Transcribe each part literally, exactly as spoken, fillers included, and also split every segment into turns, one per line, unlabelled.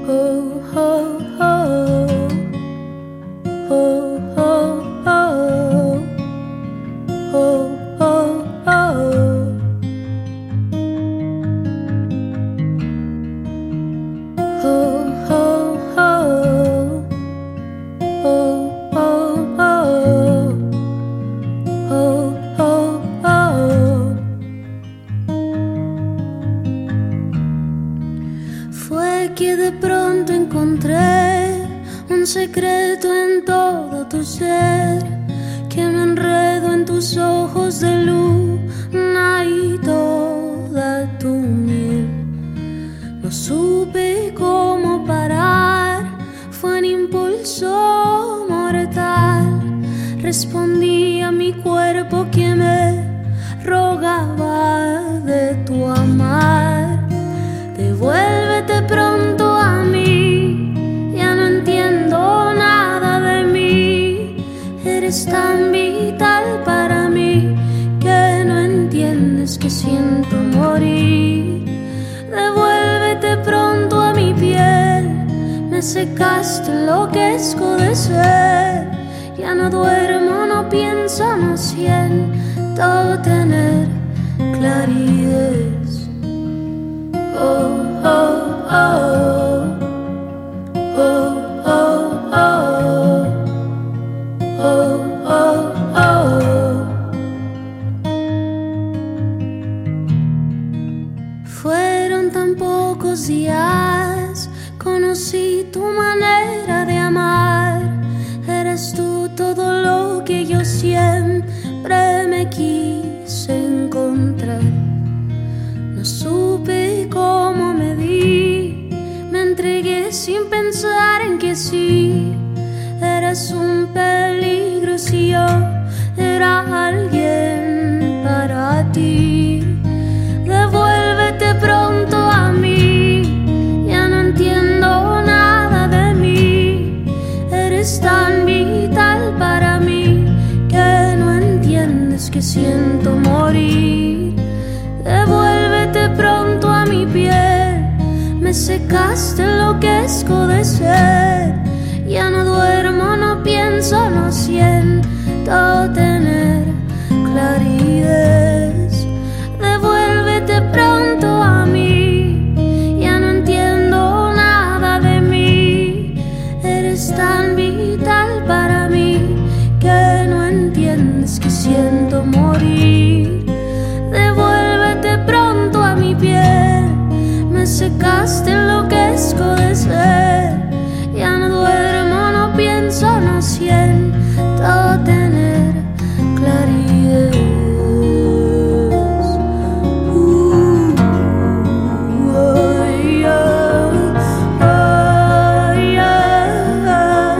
Oh, oh, oh. Oh, oh, oh. Oh, oh, oh. Oh, oh, oh. Oh, oh, oh. Oh, oh, oh. Fue que de pronto encontré un secreto en todo tu ser, que me enredo en tus ojos de luna y toda tu miel. No supe cómo parar, fue un impulso mortal. Respondí a mi cuerpo que me rogaba de tu amar. Devuélvete pronto a mí, ya no entiendo nada de mí. Eres tan vital para mí que no entiendes que siento morir. Devuélvete pronto a mi piel, me secaste, enloquezco de ser. Ya no duermo, no pienso, no siento tener claridad. Oh, oh, oh. Oh, oh, oh. Oh, oh, oh. Fueron tan pocos días, conocí tu manera de amar. Eres tú todo lo que yo siempre me quise encontrar. No supe cómo me di, me entregué sin pensar en que sí. Eres un peligro si yo era alguien para ti. Devuélvete pronto a mí, ya no entiendo nada de mí. Eres tan vital para mí que no entiendes que siento morir. Devuélvete pronto a mi piel, me secaste, enloquezco de ser. Ya no duermo, no pienso, no siento tener claridad. Devuélvete pronto a mí, ya no entiendo nada de mí. Eres tan vital para mí que no entiendes que siento morir. Devuélvete pronto a mi piel, me secaste, enloquezco de ser. Ya no duermo, no pienso, no siento tener claridad. Uh, oh, yeah, oh, yeah,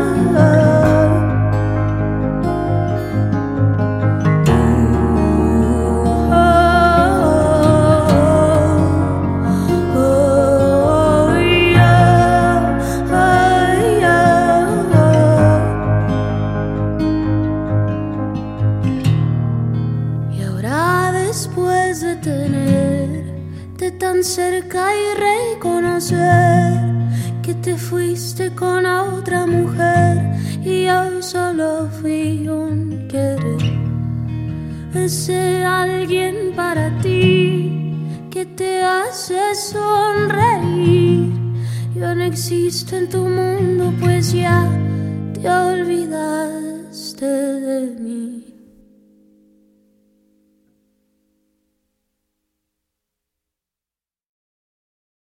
oh, yeah, oh, yeah. Y ahora después de tenerte tan cerca y reconocer que te fuiste con otra mujer y yo solo fui un querer, ese alguien para ti que te hace sonreír. Yo no existo en tu mundo, pues ya te olvidaste de mí.